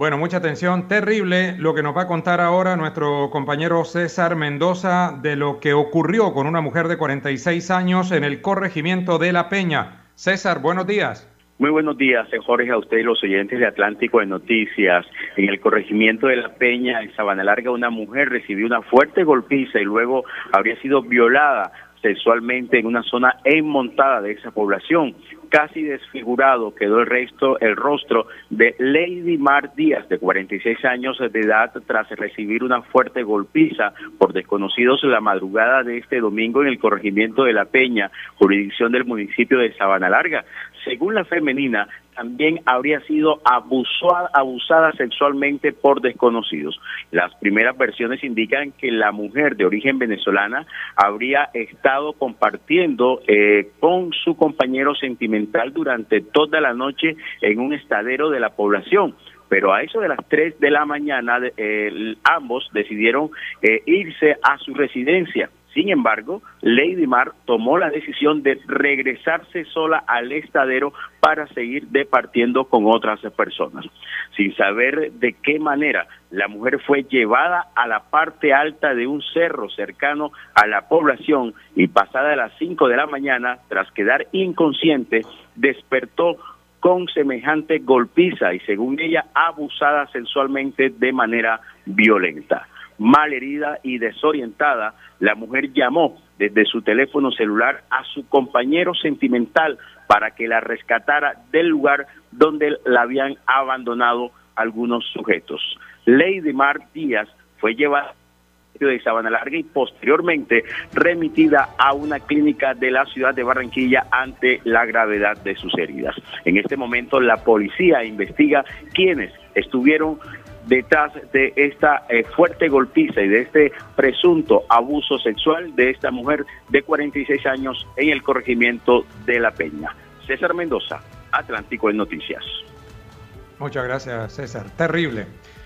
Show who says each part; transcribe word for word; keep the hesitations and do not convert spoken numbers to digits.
Speaker 1: Bueno, mucha atención, terrible lo que nos va a contar ahora nuestro compañero César Mendoza de lo que ocurrió con una mujer de cuarenta y seis años en el corregimiento de La Peña. César, buenos días.
Speaker 2: Muy buenos días, Jorge, a usted y los oyentes de Atlántico de Noticias. En el corregimiento de La Peña, en Sabana Larga, una mujer recibió una fuerte golpiza y luego habría sido violada sexualmente en una zona enmontada de esa población. Casi desfigurado quedó el resto, el rostro de Lady Mar Díaz, de cuarenta y seis años de edad, tras recibir una fuerte golpiza por desconocidos la madrugada de este domingo en el corregimiento de La Peña, jurisdicción del municipio de Sabana Larga. Según la femenina, también habría sido abusada, abusada sexualmente por desconocidos. Las primeras versiones indican que la mujer de origen venezolana habría estado compartiendo eh, con su compañero sentimental durante toda la noche en un estadero de la población. Pero a eso de las tres de la mañana, eh, ambos decidieron eh, irse a su residencia. Sin embargo, Lady Mar tomó la decisión de regresarse sola al estadero para seguir departiendo con otras personas. Sin saber de qué manera, la mujer fue llevada a la parte alta de un cerro cercano a la población y pasada las cinco de la mañana, tras quedar inconsciente, despertó con semejante golpiza y, según ella, abusada sexualmente de manera violenta. Malherida y desorientada, la mujer llamó desde su teléfono celular a su compañero sentimental para que la rescatara del lugar donde la habían abandonado algunos sujetos. Lady Mar Díaz fue llevada de Sabana Larga y posteriormente remitida a una clínica de la ciudad de Barranquilla ante la gravedad de sus heridas. En este momento la policía investiga quiénes estuvieron detrás de esta eh, fuerte golpiza y de este presunto abuso sexual de esta mujer de cuarenta y seis años en el corregimiento de La Peña. César Mendoza, Atlántico en Noticias.
Speaker 1: Muchas gracias, César. Terrible.